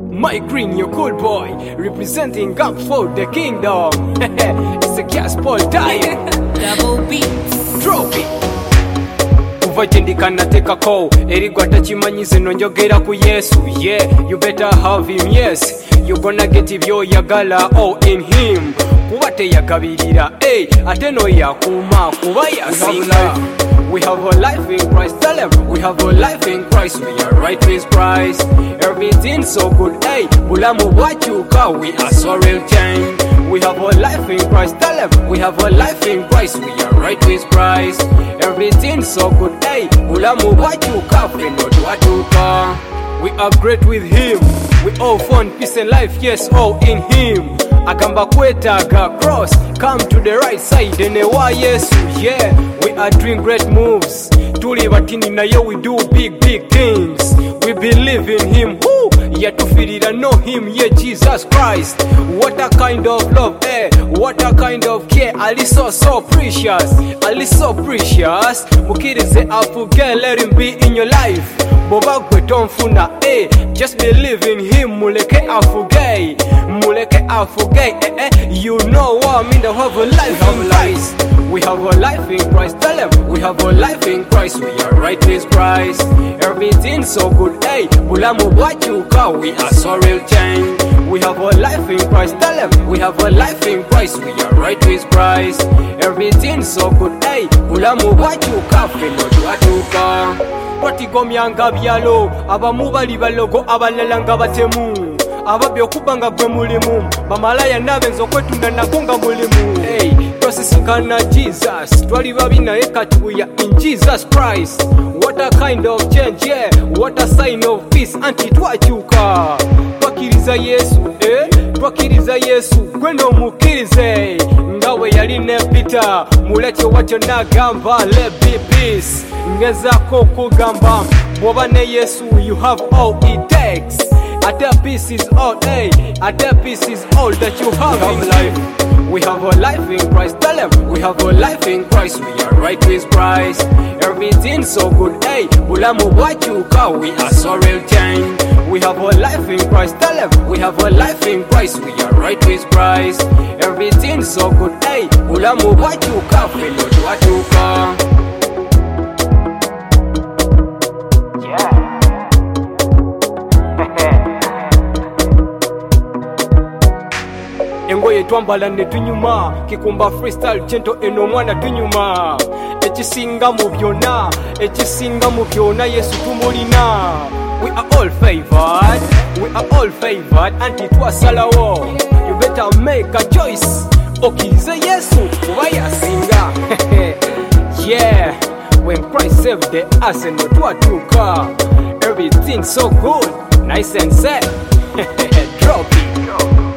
Mike Green, your cool boy, representing Gap for the kingdom. It's a gas ball time. Double beats. Drop it. Kuva jendika nateka ko erigwa tachimanyize nonjogera ku Yesu. Yeah, you better have him. Yes, you gonna get ibyo yagala all in him. Kuba teyagabirira ate no yakuma kuba yasinga. We have a life in Christ, tell him. We have a life in Christ, we are right with Christ. Everything's so good, bulamu wachuka, we are so real change. We have a life in Christ, tell him. We have a life in Christ, we are right with Christ. Everything's so good, bulamu wachuka, we not watuka. We are great with him, we all found peace and life, yes, all in him. Agamba kwetaga cross, come to the right side and ewa Yesu. Yeah, we are doing great moves. Tuli batini na yo, we do big things. We believe in him. Woo! Yeah, to feel it and know him. Yeah, Jesus Christ. What a kind of love, what a kind of care. Ali so precious. Ali so precious. Mukirize afuge, let him be in your life. Boba kwetonfuna, just believe in him. Muleke afuge, muleke afuge. You know what I mean, to have a life in Christ. We have a life in Christ, tell him. We have a life in Christ, we are right with Christ. Everything's so good, bulamu wachuka, we are so real change. We have a life in Christ, tell him. We have a life in Christ, we are right with Christ. Everything's so good, bulamu wachuka, we not watuka. Watigomyanga byalo, abamu bali balogo abalala nga batemu. Ababyo kubanga gwe mulimu, bamalaya nabenzo kwetunda nagonga mulimu. Twasisikana Jesus, twali babi naye katuya in Jesus Christ. What a kind of change, yeah, what a sign of peace, anti twachuka. Twakiriza Yesu, twakiriza Yesu, gwe nomukirize. Ngawe yali ne Peter, muleke watyo nagamba, let be peace. Ngezako kugamba, bwoba ne Yesu, you have all it takes. Ate peace is all, ate peace is all that you have in life. We have a life in Christ, tell him. We have a life in Christ, we are right with Christ. Everything's so good, bulamu wachuka, we are so real change. We have a life in Christ, tell him. We have a life in Christ, we are right with Christ. Everything's so good, bulamu wachuka, we not watuka. Engoye twambala ne tunyuma, kikumba freestyle gento eno mwana tunyuma. Ekisinga mu byonna, ekisinga mu byonna Yesu tumulina. We are all favored, we are all favored, anti twasalawo. You better make a choice. Okirize Yesu kuba yasinga. Yeah, when Christ saved the us and twatuka. Everything's so good, nice and set. Drop it.